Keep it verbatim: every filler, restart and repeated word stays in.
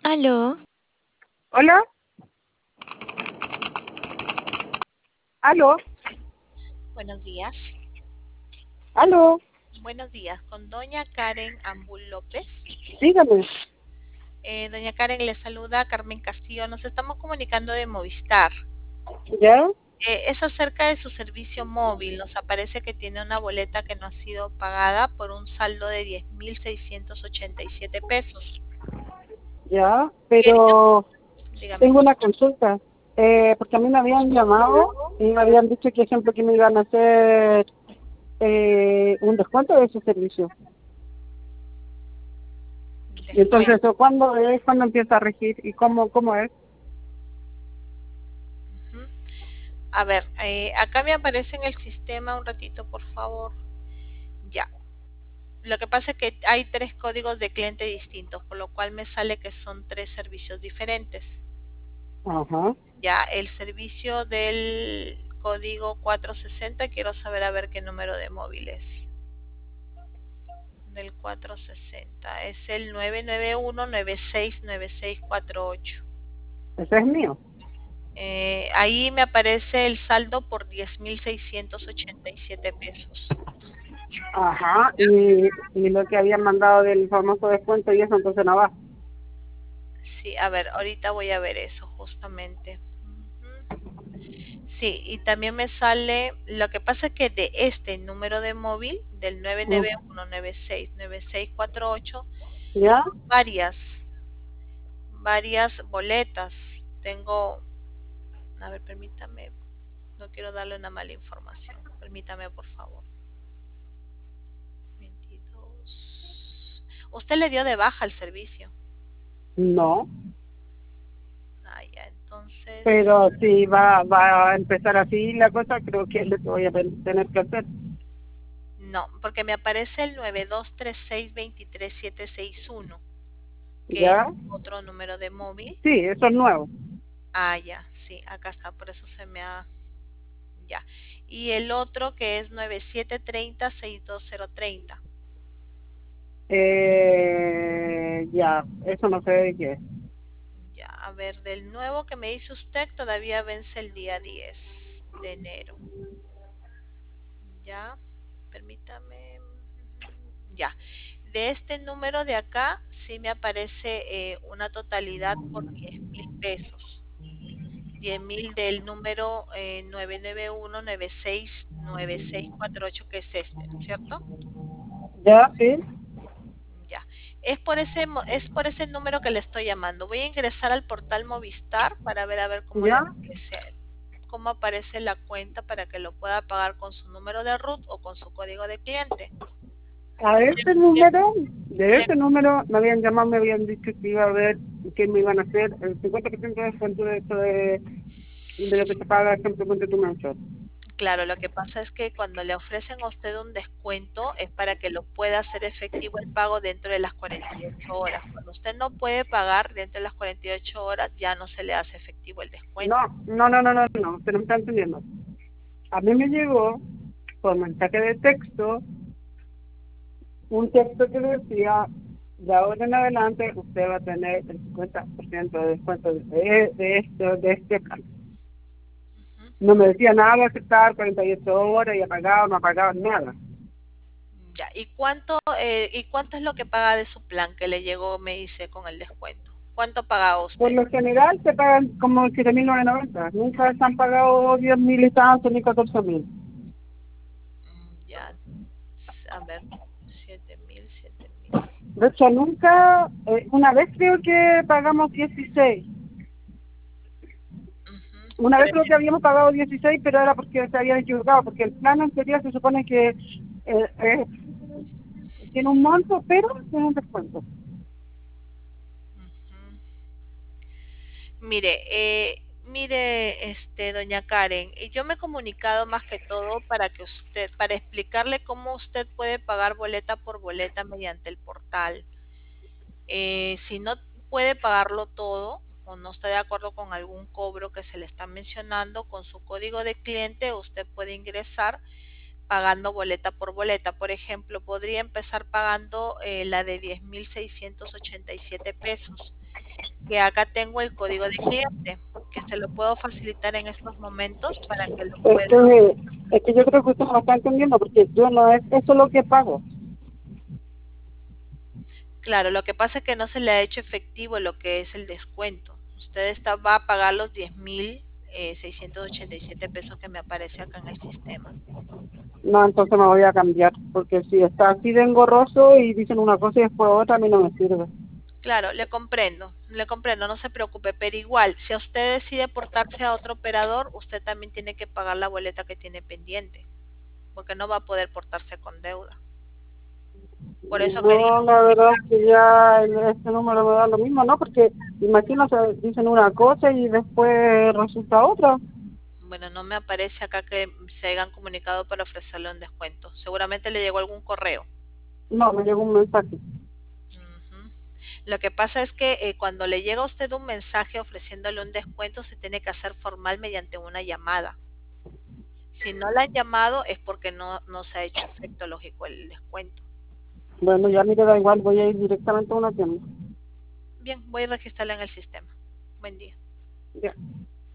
Aló, Hola, aló, buenos días. aló, Buenos días, con doña Karen Ambul López. dígame, Eh, doña Karen le saluda Carmen Castillo. Nos estamos comunicando de Movistar. ¿ya? Eh, es acerca de su servicio móvil. Nos aparece que tiene una boleta que no ha sido pagada por un saldo de diez mil seiscientos ochenta y siete pesos. Ya, Quería, pero dígame. tengo una consulta, eh, porque a mí me habían llamado y me habían dicho que, ejemplo, que me iban a hacer eh, un descuento de ese servicio. Y entonces, Descuento. ¿eso ¿cuándo es? ¿Cuándo empieza a regir? ¿Y cómo, cómo es? Ujú. A ver, eh, acá me aparece en el sistema un ratito, por favor. Ya. Lo que pasa es que hay tres códigos de cliente distintos, por lo cual me sale que son tres servicios diferentes. Ajá, Ya, el servicio del código cuatrocientos sesenta, quiero saber a ver qué número de móvil es. Del cuatrocientos sesenta, es el nueve nueve uno nueve seis nueve seis cuatro ocho. ese es mío. Eh, ahí me aparece el saldo por diez mil seiscientos ochenta y siete pesos. Ajá, y, y lo que habían mandado del famoso descuento y eso entonces no va. Sí, a ver, ahorita voy a ver eso justamente. Ujú. Sí, y también me sale, lo que pasa es que de este número de móvil, del nueve nueve Mm, uno nueve seis nueve seis cuatro ocho, ¿Ya? varias, varias boletas. Tengo, a ver, permítame, no quiero darle una mala información. Permítame, por favor. veintidós. Usted le dio de baja el servicio. No, Ah, ya, entonces, pero si va, va a empezar así la cosa, creo que es lo que voy a ten- tener que hacer. no, porque me aparece el nueve dos tres seis dos tres siete seis uno, que es ¿Ya? otro número de móvil. Sí, eso es nuevo. Ah, ya, sí, acá está, por eso se me ha... Ya. Y el otro que es nueve siete tres cero seis dos cero tres cero. Eh, ya, eso no sé de qué es. Ya, a ver, del nuevo que me dice usted todavía vence el día diez de enero. Ya, permítame. Ya, de este número de acá sí me aparece eh, una totalidad por diez mil pesos. Diez mil del número eh, nueve nueve uno nueve seis nueve seis cuatro ocho, que es este, ¿no es cierto? Ya, sí, Ya, es por ese, mo- es por ese número que le estoy llamando. Voy a ingresar al portal Movistar para ver a ver cómo le ya. aparece, cómo aparece la cuenta para que lo pueda pagar con su número de root o con su código de cliente. A este Le- número, de le- ese número, me habían llamado, me habían dicho que iba a ver qué me iban a hacer el cincuenta por ciento de descuento de, esto de, de lo que se paga, ejemplo, con tu mensual. claro, lo que pasa es que cuando le ofrecen a usted un descuento es para que lo pueda hacer efectivo el pago dentro de las cuarenta y ocho horas. Cuando usted no puede pagar dentro de las cuarenta y ocho horas, ya no se le hace efectivo el No, descuento. no, no, no, no, no, usted no me está entendiendo. A mí me llegó por mensaje de texto un texto que decía, de ahora en adelante usted va a tener el cincuenta por ciento de descuento de, de esto, de este plan. Ujú. No me decía nada de aceptar cuarenta y ocho horas y apagado, no apagado, nada. Ya, ¿y cuánto, eh, y cuánto es lo que paga de su plan que le llegó, me dice, con el descuento? ¿Cuánto pagaba Por usted? lo general se pagan como siete mil novecientos noventa. Nunca se han pagado diez mil y tanto ni catorce mil. Mm, ya, s- a ver, siete mil, siete mil. De hecho, nunca, eh, una vez creo que pagamos dieciséis. Ujú, Una pero vez creo que habíamos pagado dieciséis, pero era porque se habían equivocado, porque el plan anterior se supone que eh, eh, tiene un monto, pero tiene un descuento. ujú. Mire, eh, mire, este, doña Karen, y yo me he comunicado más que todo para que usted, para explicarle cómo usted puede pagar boleta por boleta mediante el portal. Eh, si no puede pagarlo todo o no está de acuerdo con algún cobro que se le está mencionando, con su código de cliente usted puede ingresar pagando boleta por boleta. Por ejemplo, podría empezar pagando eh, la de diez mil seiscientos ochenta y siete pesos. que acá tengo el código de cliente, que se lo puedo facilitar en estos momentos para que lo Es pueda. que, es que yo creo que usted no está entendiendo porque yo no es eso lo que pago. Claro, lo que pasa es que no se le ha hecho efectivo lo que es el descuento. Usted está, va a pagar los diez mil eh, seiscientos ochenta y siete pesos que me aparece acá en el sistema. No, entonces me voy a cambiar, porque si está así de engorroso y dicen una cosa y después otra, a mí no me sirve. Claro, le comprendo, le comprendo, no se preocupe, pero igual, si usted decide portarse a otro operador, usted también tiene que pagar la boleta que tiene pendiente, porque no va a poder portarse con deuda. Por eso quería No, la verdad es comunicar. que ya el- este número me da lo mismo, ¿no? Porque imagínate, dicen una cosa y después resulta otra. Bueno, no me aparece acá que se hayan comunicado para ofrecerle un descuento. Seguramente le llegó algún correo. No, me llegó un mensaje. Ujú. Lo que pasa es que eh, cuando le llega a usted un mensaje ofreciéndole un descuento, se tiene que hacer formal mediante una llamada. Si no la han llamado es porque no, no se ha hecho efecto lógico el descuento. Bueno, ya me da igual, voy a ir directamente a una tienda. Bien, voy a registrarla en el sistema. Buen día. Ya.